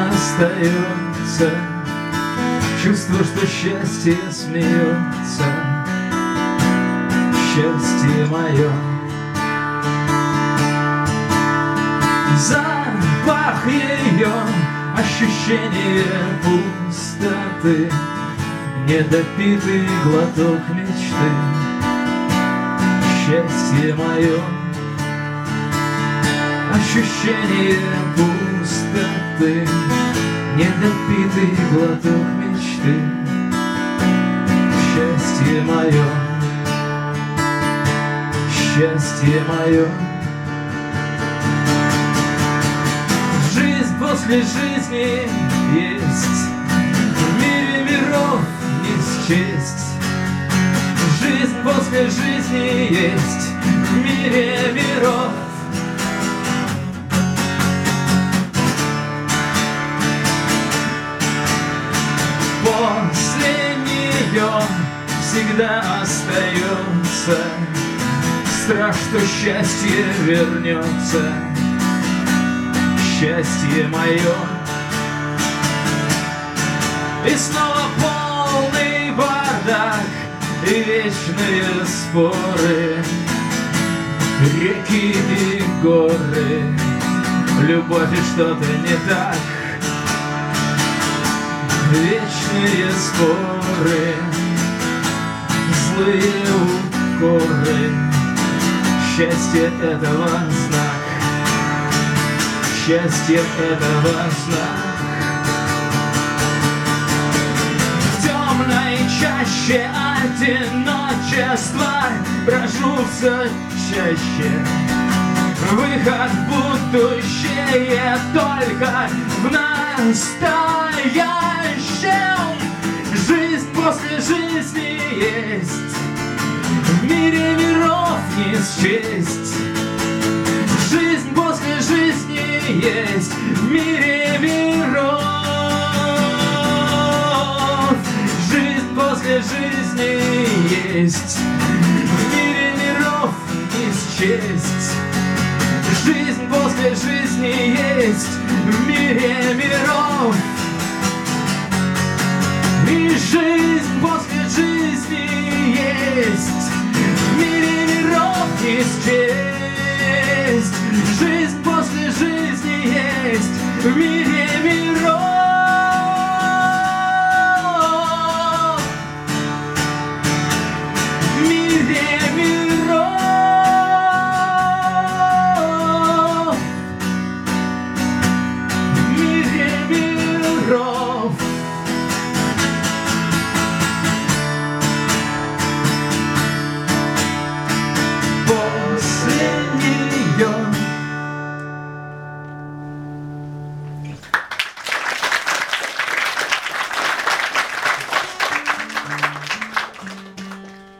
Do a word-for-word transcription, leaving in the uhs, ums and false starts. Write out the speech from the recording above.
остается чувство, что счастье смеется, счастье мое. Запах ее, ощущение пустоты, недопитый глоток мечты, счастье мое. Ощущение пустоты, недопитый глоток мечты, счастье мое, счастье мое. Жизнь после жизни есть, в мире миров не счесть. Жизнь после жизни есть, в мире миров. После нее всегда остается страх, что счастье вернется, счастье мое. И снова полный бардак и вечные споры, реки и горы, любовь и что-то не так. Вечные споры, злые укоры, счастье этого знак, счастье этого знак. В темной чаще одиночества брожу все чаще. Выход в будущее только в настоящем. Жизнь после жизни есть, в мире миров не счесть. Жизнь после жизни есть, в мире миров. Жизнь после жизни есть, в мире миров не счесть. Жизнь после жизни есть, в мире миров.